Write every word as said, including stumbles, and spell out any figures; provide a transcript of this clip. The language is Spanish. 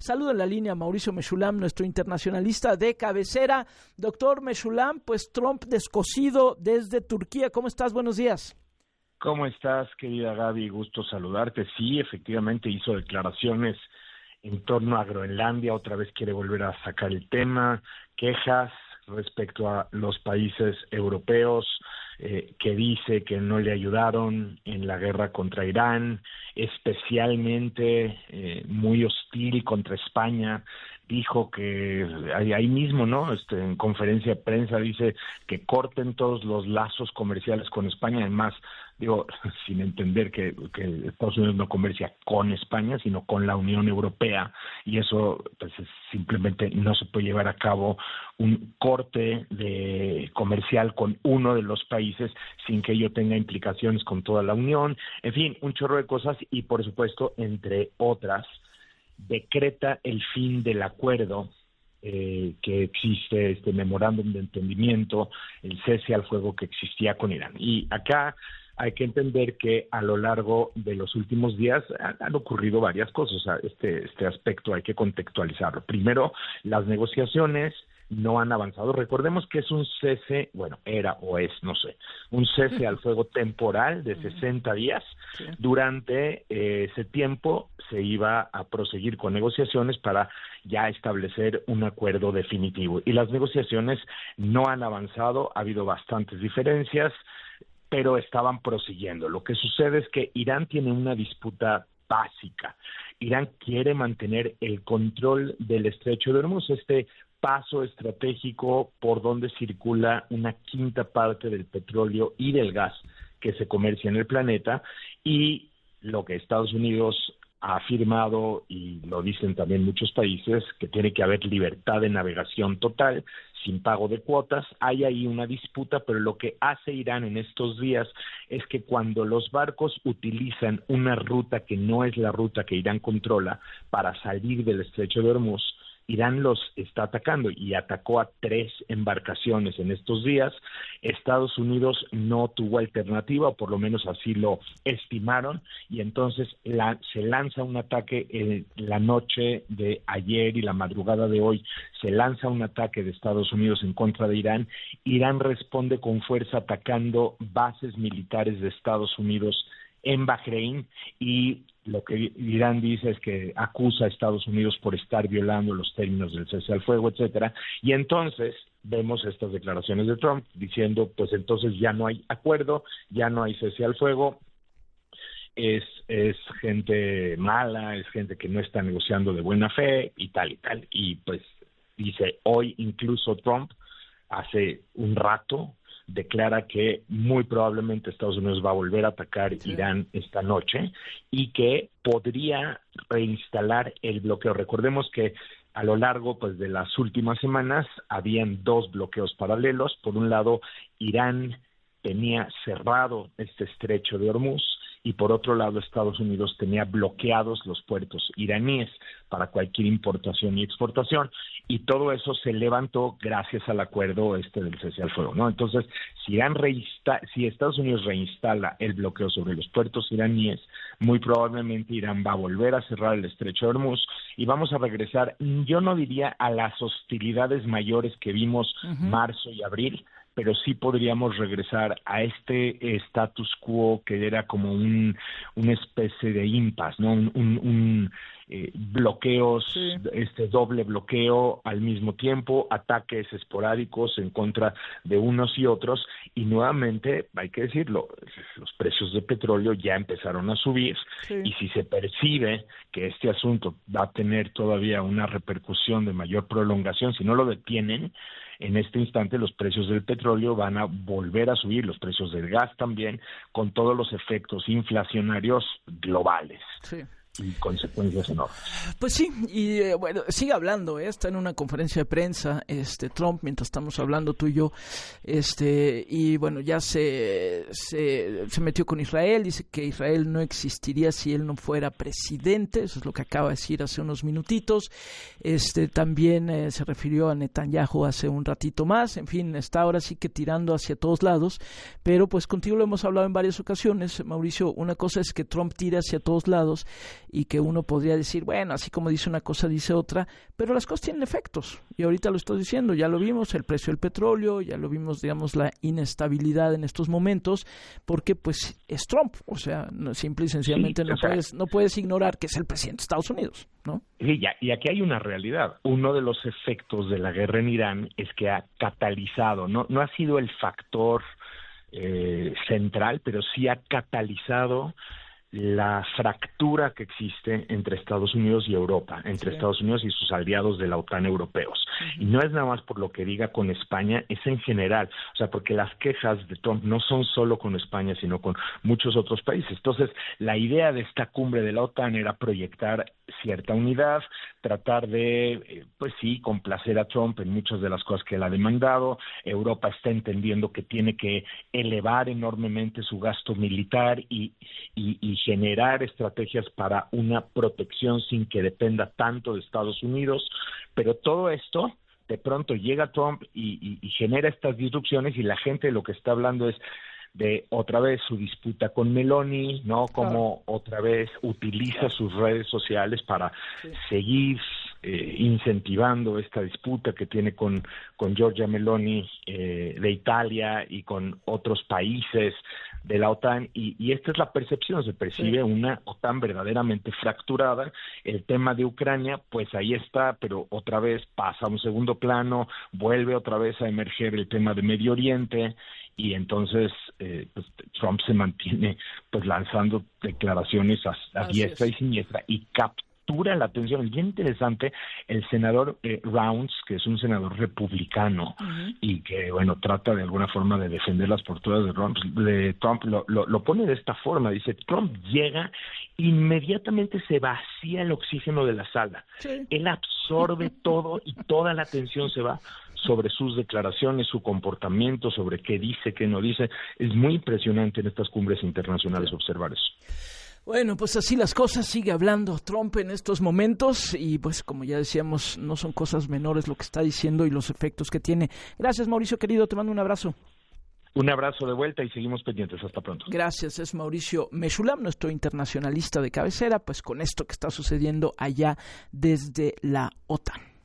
Saludo en la línea a Mauricio Meshulam, nuestro internacionalista de cabecera. Doctor Meshulam, pues Trump descosido desde Turquía. ¿Cómo estás? Buenos días. ¿Cómo estás, querida Gaby? Gusto saludarte. Sí, efectivamente hizo declaraciones en torno a Groenlandia. Otra vez quiere volver a sacar el tema. Quejas respecto a los países europeos, eh, que dice que no le ayudaron en la guerra contra Irán, especialmente eh, muy hostil contra España. Dijo que ahí, ahí mismo, ¿no? Este, en conferencia de prensa dice que corten todos los lazos comerciales con España. Además, digo, sin entender que, que Estados Unidos no comercia con España, sino con la Unión Europea, y eso pues es, simplemente no se puede llevar a cabo un corte de comercial con uno de los países sin que ello tenga implicaciones con toda la Unión. En fin, un chorro de cosas y, por supuesto, entre otras, decreta el fin del acuerdo eh, que existe, este memorándum de entendimiento, el cese al fuego que existía con Irán. Y acá hay que entender que a lo largo de los últimos días han, han ocurrido varias cosas. O sea, este, este aspecto hay que contextualizarlo. Primero, las negociaciones no han avanzado. Recordemos que es un cese, bueno, era o es, no sé, un cese al fuego temporal de sesenta días. Sí. Durante eh, ese tiempo se iba a proseguir con negociaciones para ya establecer un acuerdo definitivo. Y las negociaciones no han avanzado, ha habido bastantes diferencias, pero estaban prosiguiendo. Lo que sucede es que Irán tiene una disputa básica. Irán quiere mantener el control del estrecho de Hormuz, este paso estratégico por donde circula una quinta parte del petróleo y del gas que se comercia en el planeta, y lo que Estados Unidos ha afirmado, y lo dicen también muchos países, que tiene que haber libertad de navegación total, sin pago de cuotas. Hay ahí una disputa, pero lo que hace Irán en estos días es que cuando los barcos utilizan una ruta que no es la ruta que Irán controla para salir del estrecho de Hormuz, Irán los está atacando y atacó a tres embarcaciones en estos días. Estados Unidos no tuvo alternativa, o por lo menos así lo estimaron, y entonces la, se lanza un ataque en la noche de ayer y la madrugada de hoy. Se lanza un ataque de Estados Unidos en contra de Irán. Irán responde con fuerza atacando bases militares de Estados Unidos en Bahrein, y lo que Irán dice es que acusa a Estados Unidos por estar violando los términos del cese al fuego, etcétera. Y entonces vemos estas declaraciones de Trump diciendo, pues entonces ya no hay acuerdo, ya no hay cese al fuego, es, es gente mala, es gente que no está negociando de buena fe y tal y tal. Y pues dice, hoy incluso Trump, hace un rato, declara que muy probablemente Estados Unidos va a volver a atacar sí. Irán esta noche y que podría reinstalar el bloqueo. Recordemos que a lo largo pues de las últimas semanas habían dos bloqueos paralelos. Por un lado, Irán tenía cerrado este estrecho de Hormuz, y por otro lado Estados Unidos tenía bloqueados los puertos iraníes para cualquier importación y exportación, y todo eso se levantó gracias al acuerdo este del cese al fuego, ¿no? Entonces, si Irán reinsta- si Estados Unidos reinstala el bloqueo sobre los puertos iraníes, muy probablemente Irán va a volver a cerrar el estrecho de Hormuz y vamos a regresar, yo no diría a las hostilidades mayores que vimos uh-huh. marzo y abril, pero sí podríamos regresar a este status quo que era como un una especie de impasse, ¿no? Un, un, un eh, bloqueos, sí. este doble bloqueo al mismo tiempo, ataques esporádicos en contra de unos y otros, y nuevamente, hay que decirlo, los precios de petróleo ya empezaron a subir, sí. y si se percibe que este asunto va a tener todavía una repercusión de mayor prolongación, si no lo detienen, en este instante los precios del petróleo van a volver a subir, los precios del gas también, con todos los efectos inflacionarios globales. Sí. Y consecuencias enormes. Pues sí, y eh, bueno, sigue hablando, ¿eh? Está en una conferencia de prensa, este Trump, mientras estamos hablando tú y yo, este, y bueno, ya se, se, se metió con Israel, dice que Israel no existiría si él no fuera presidente, eso es lo que acaba de decir hace unos minutitos. Este, también eh, se refirió a Netanyahu hace un ratito más, en fin, está ahora sí que tirando hacia todos lados, pero pues contigo lo hemos hablado en varias ocasiones, Mauricio. Una cosa es que Trump tira hacia todos lados, y que uno podría decir, bueno, así como dice una cosa, dice otra, pero las cosas tienen efectos, y ahorita lo estoy diciendo, ya lo vimos, el precio del petróleo, ya lo vimos, digamos, la inestabilidad en estos momentos, porque pues es Trump, o sea, no, simple y sencillamente sí, no, sea, puedes, no puedes ignorar que es el presidente de Estados Unidos, ¿no? Sí, y aquí hay una realidad. Uno de los efectos de la guerra en Irán es que ha catalizado, no, no ha sido el factor eh, central, pero sí ha catalizado la fractura que existe entre Estados Unidos y Europa, entre sí. Estados Unidos y sus aliados de la OTAN europeos. Uh-huh. Y no es nada más por lo que diga con España, es en general, o sea, porque las quejas de Trump no son solo con España, sino con muchos otros países. Entonces, la idea de esta cumbre de la OTAN era proyectar cierta unidad, tratar de, eh, pues sí, complacer a Trump en muchas de las cosas que él ha demandado. Europa está entendiendo que tiene que elevar enormemente su gasto militar y, y, y generar estrategias para una protección sin que dependa tanto de Estados Unidos, pero todo esto de pronto llega Trump y, y, y genera estas disrupciones, y la gente lo que está hablando es de otra vez su disputa con Meloni, ¿no? Como claro. otra vez utiliza claro. sus redes sociales para sí. seguir eh, incentivando esta disputa que tiene con, con Giorgia Meloni eh, de Italia y con otros países de la OTAN, y, y esta es la percepción, se percibe sí. una OTAN verdaderamente fracturada. El tema de Ucrania, pues ahí está, pero otra vez pasa a un segundo plano, vuelve otra vez a emerger el tema de Medio Oriente, y entonces eh, pues, Trump se mantiene pues lanzando declaraciones a, a diestra y siniestra y captura la atención. Es bien interesante, el senador eh, Rounds, que es un senador republicano uh-huh. y que, bueno, trata de alguna forma de defender las posturas de Trump, de Trump lo, lo, lo pone de esta forma, dice, Trump llega, inmediatamente se vacía el oxígeno de la sala, sí. él absorbe todo y toda la atención se va sobre sus declaraciones, su comportamiento, sobre qué dice, qué no dice. Es muy impresionante en estas cumbres internacionales observar eso. Bueno, pues así las cosas, sigue hablando Trump en estos momentos y pues como ya decíamos, no son cosas menores lo que está diciendo y los efectos que tiene. Gracias, Mauricio querido, te mando un abrazo. Un abrazo de vuelta y seguimos pendientes. Hasta pronto. Gracias, es Mauricio Meshulam, nuestro internacionalista de cabecera, pues con esto que está sucediendo allá desde la OTAN.